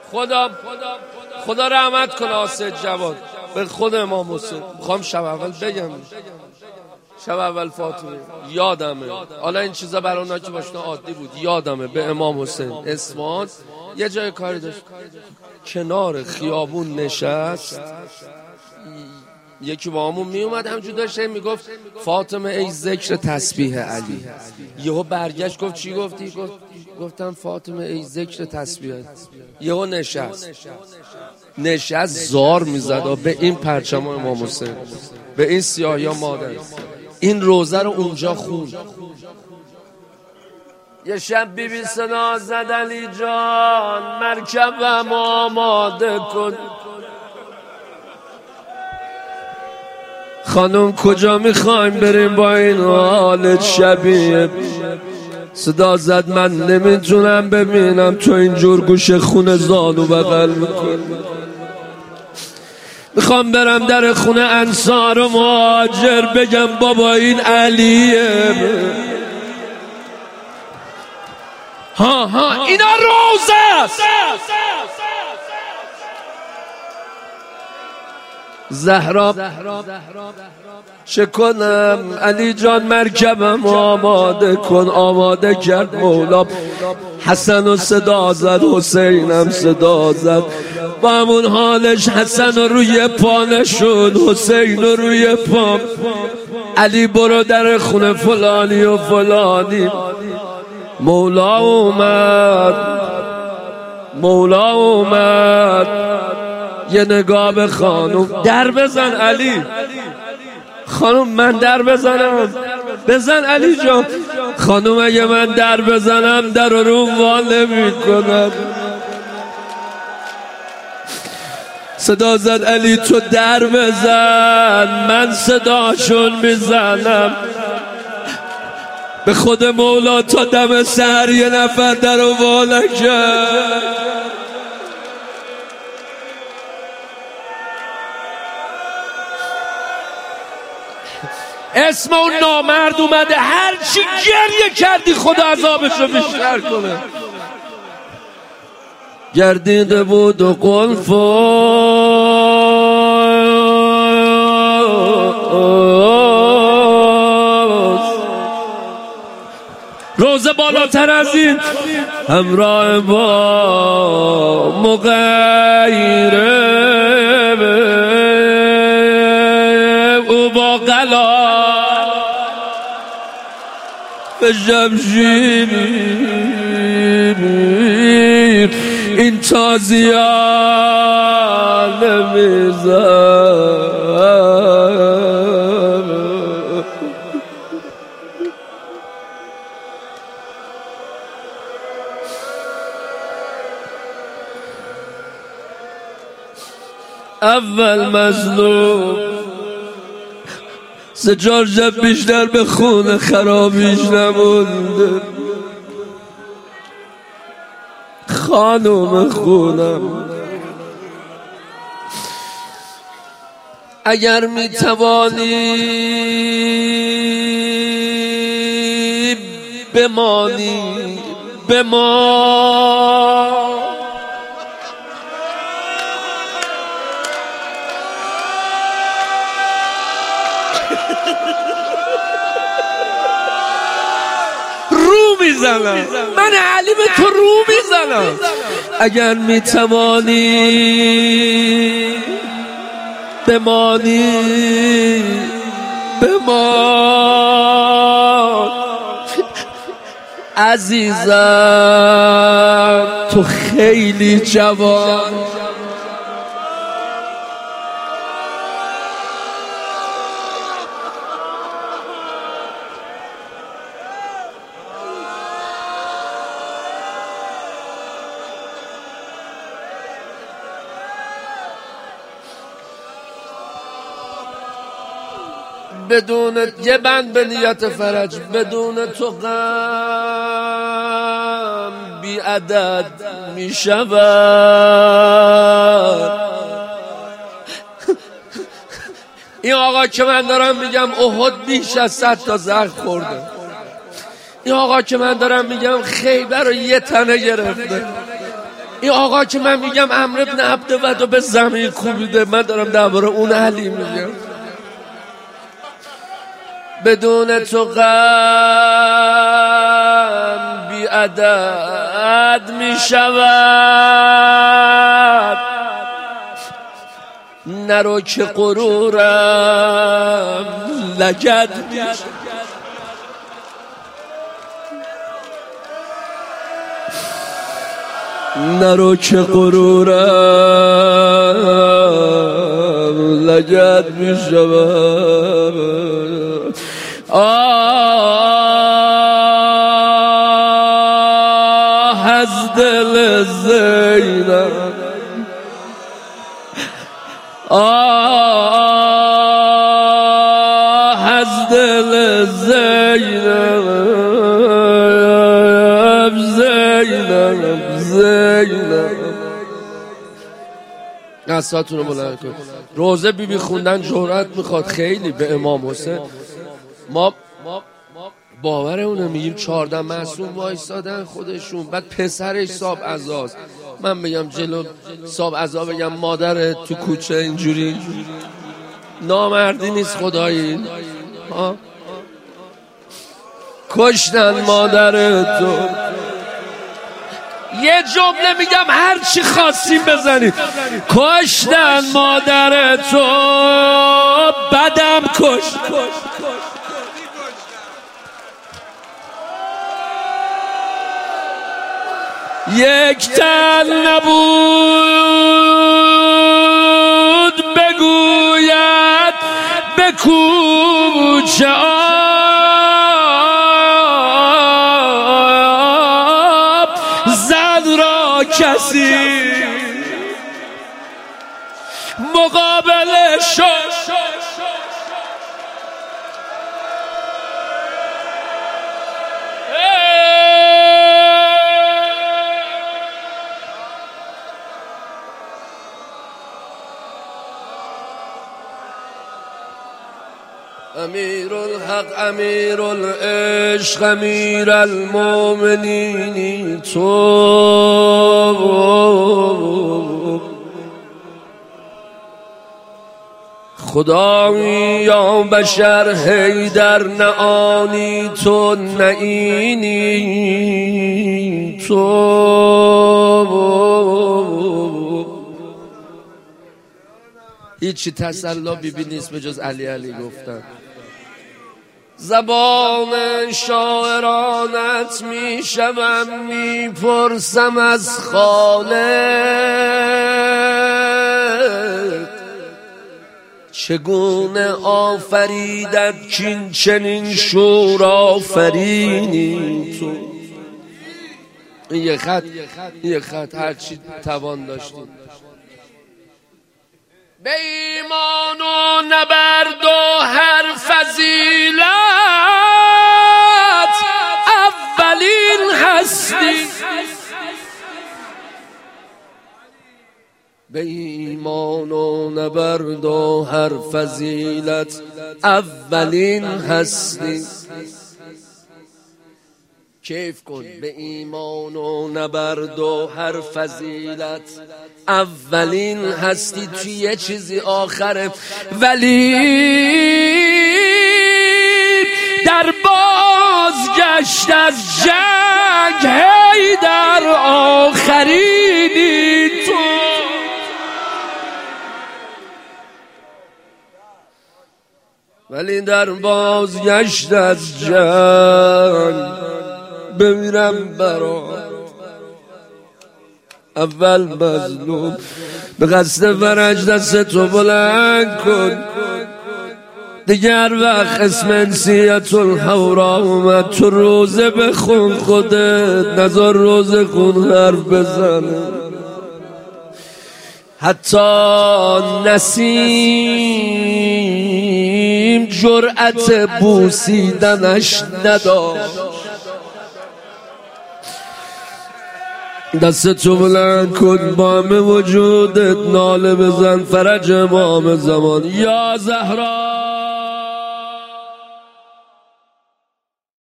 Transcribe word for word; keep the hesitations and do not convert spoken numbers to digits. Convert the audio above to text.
خدا خدا رحمت کنه آسد جواد به خود امام حسین. میخوام شب اول بگم، شب اول فاطمه یادمه، حالا این چیزا برای اونا که باشن عادی بود، یادمه به امام حسین اصفهان یه جای کاری داشت، کنار خیابون نشست، یکی با همون می اومد همجور داشته میگفت فاطمه ای ذکر تسبیح علی. یهو برگشت گفت چی گفتی؟ گفت گفتم فاطمه ای ذکر تسبیح. یهو نشست نشست زار میزد به این پرچم امام حسین، به این سیاهی مادر، این روزه رو اونجا خوند. یه شب بی بی صدا زد علی جان مرکبم آماده کن. خانم کجا میخوایم بریم با این حالت شبیه؟ صدا زد من نمیتونم ببینم تو اینجور گوشه خونه زانو بغل میکن. میخوام برم در خونه انصار و مهاجر بگم بابا این علیه. ها ها اینا روزه است. زهرا چه کنم علی جان مرکبم آماده کن. آماده کرد مولا، حسن و صدا زد، حسینم صدا زد، با همون حالش حسن رو روی پا نشد، حسین رو روی پا. علی برو در خونه فلانی و فلانی. مولا اومد، مولا اومد، یه نگاه به خانم، در بزن علی. خانم من در بزنم؟ بزن علی جان. خانم اگه من در بزنم در رو وا نمی کنم. صدا زد علی تو در بزن من صداشون میزنم. به خود مولا تا دم سحر یه نفر در رو وا نکرد. اسم اون نامرد اومده، هر چی گریه کردی خدا عذابشو بیشتر کنه. گردیده بود و قلف روزه بالاتر از این همراه با مغیره او با قلا به جمشیر این تازیان نمیزن. اول مظلوم سه چهار شب بیشتر به خونه خرابیش نمونده. خانم خونم اگر میتوانی بمانی بمان. میزنم من علی به تو رو میزنم. اگر میتوانی بمانی بمان. عزیزم تو خیلی جوان، بدون یه بند به نیت فرج، بدون تو غم بی عدد می شود. این آقا که من دارم میگم احد بیش از صد تا زخم خورده. این آقا که من دارم میگم خیبر رو یه تنه گرفته. این آقا که من میگم عمرو بن عبدود و به زمین کوبیده، من دارم درباره اون علی میگم. بدون تو غم بی عدد می شود، نرو که غرورم لگد می شود. نرو که غرورم لگد می شود. آه از دل زینب، آه از دل زینب، زینب زینب. دستاتون رو بلند کن. روزه بیبی خوندن جرأت میخواد خیلی به امام حسین. ما باور اونه میگیم چهارده معصوم وایستادن خودشون، بعد پسرش صاحب عزاست. من بگم جلو صاحب عزا بگم مادر تو کوچه اینجوری نامردی نیست خدایی. ها کشتن مادر تو. یه جمله میگم هر چی خواستیم بزنید. کشتن مادر تو بدم کش. یک تن نبود بگوید به کوچه آب زد را کسی مقابل شد. امیر الحق امیر العشق امیر المؤمنین تو خدایی یا بشر حیدر نه آنی تو نه اینی تو. هیچی تسلا بیبی نیست به جز علی علی گفتن. زبان شاعرانت می شوم می پرسم از خالق چگونه آفریدت کین چنین شور آفرینی تو. یه خط یه خط هرچی توان داشتیم. به ایمان و نبرد و هر فضیلت اولین هستی. به ایمان و نبرد و هر فضیلت اولین هستی. کیف کن. به ایمان و نبرد و هر فضیلت اولین هستی. توی یه چیزی آخره ولی در بازگشت از جنگ هی در آخرینی تو. ولی در بازگشت از جنگ بمیرم برات اول مظلوم. به قصد فرج دست تو بلند کن. دیگر وقت اسم انسیت الحورا اومد تو روزه بخون خودت، نظر روزه خون حرف بزنه. حتی نسیم جرأت بوسیدنش نداشت. دست تو بلند کن با همه وجودت ناله بزن فرج امام زمان. یا زهرا